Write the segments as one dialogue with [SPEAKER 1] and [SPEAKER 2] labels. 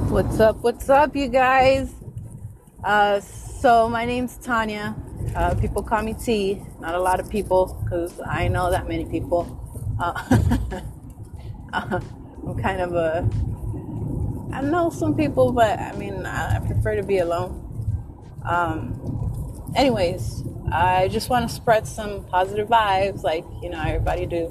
[SPEAKER 1] What's up, you guys? So my name's Tanya. People call me T. Not a lot of people, because I know that many people. I'm kind of I know some people, but I mean, I prefer to be alone. Anyways, I just want to spread some positive vibes, like, everybody do.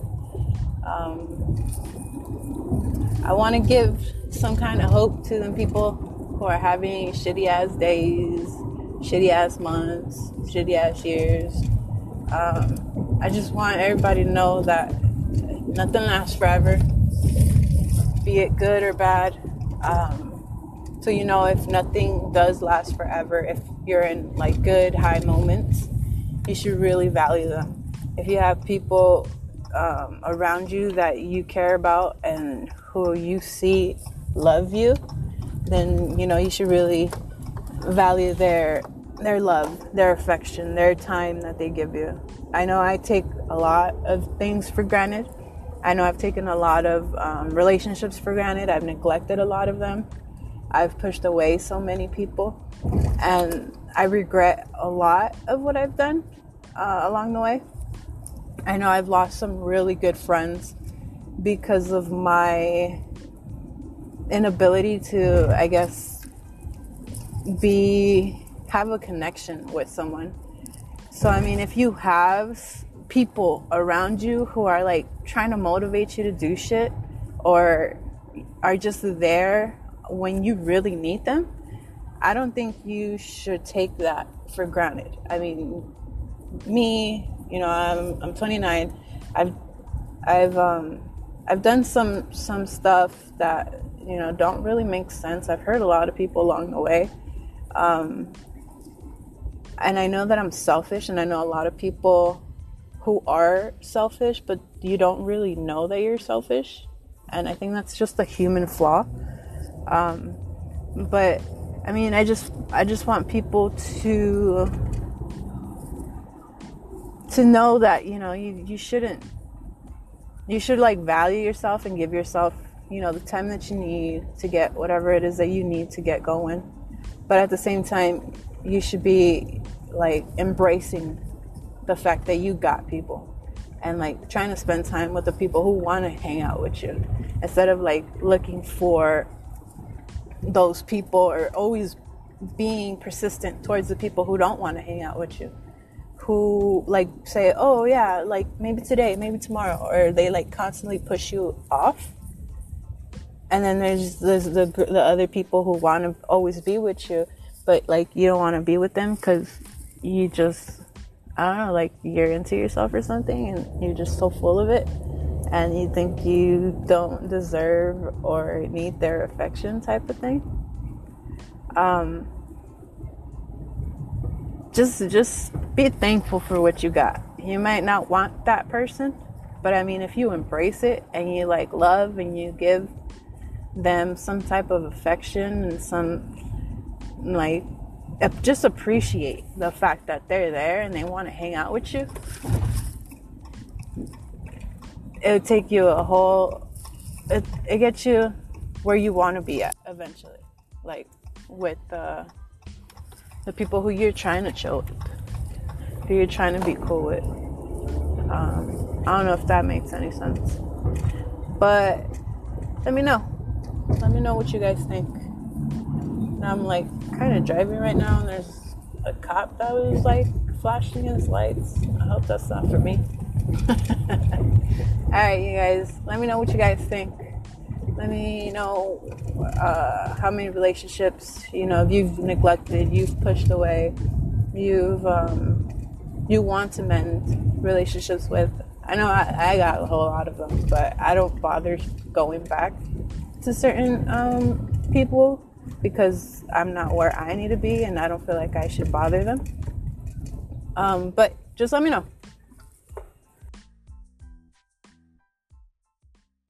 [SPEAKER 1] I want to give some kind of hope to them people who are having shitty ass days, shitty ass months, shitty ass years. I just want everybody to know that nothing lasts forever, be it good or bad. So if nothing does last forever, if you're in like good high moments, you should really value them. If you have people around you that you care about and who you see love you, then you should really value their love, their affection, their time that they give you. I know I take a lot of things for granted. I know I've taken a lot of relationships for granted. I've neglected a lot of them. I've pushed away so many people, and I regret a lot of what I've done along the way. I know I've lost some really good friends because of my inability to, I guess, have a connection with someone. So, I mean, if you have people around you who are like trying to motivate you to do shit, or are just there when you really need them, I don't think you should take that for granted. I mean, me, I'm 29. I've done some stuff that don't really make sense. I've hurt a lot of people along the way, and I know that I'm selfish, and I know a lot of people who are selfish, but you don't really know that you're selfish, and I think that's just a human flaw. But I mean, I just want people to know that you should like value yourself and give yourself the time that you need to get whatever it is that you need to get going. But at the same time, you should be like embracing the fact that you got people, and like trying to spend time with the people who want to hang out with you, instead of like looking for those people, or always being persistent towards the people who don't want to hang out with you, who like say, oh yeah, like maybe today, maybe tomorrow, or they like constantly push you off. And then there's the other people who want to always be with you, but like you don't want to be with them because you just, I don't know, like you're into yourself or something, and you're just so full of it, and you think you don't deserve or need their affection, type of thing. Just be thankful for what you got. You might not want that person, but I mean, if you embrace it and you like love and you give them some type of affection and some like just appreciate the fact that they're there and they want to hang out with you, it would take you it gets you where you want to be at eventually, like with the people who you're trying to chill with, who you're trying to be cool with. I don't know if that makes any sense, but let me know what you guys think. Now I'm like kind of driving right now, and there's a cop that was like flashing his lights. I hope that's not for me. Alright, you guys, let me know what you guys think. Let me know how many relationships you've neglected, you've pushed away, you want to mend relationships with. I know I got a whole lot of them, but I don't bother going back to certain people because I'm not where I need to be, and I don't feel like I should bother them. But just let me know.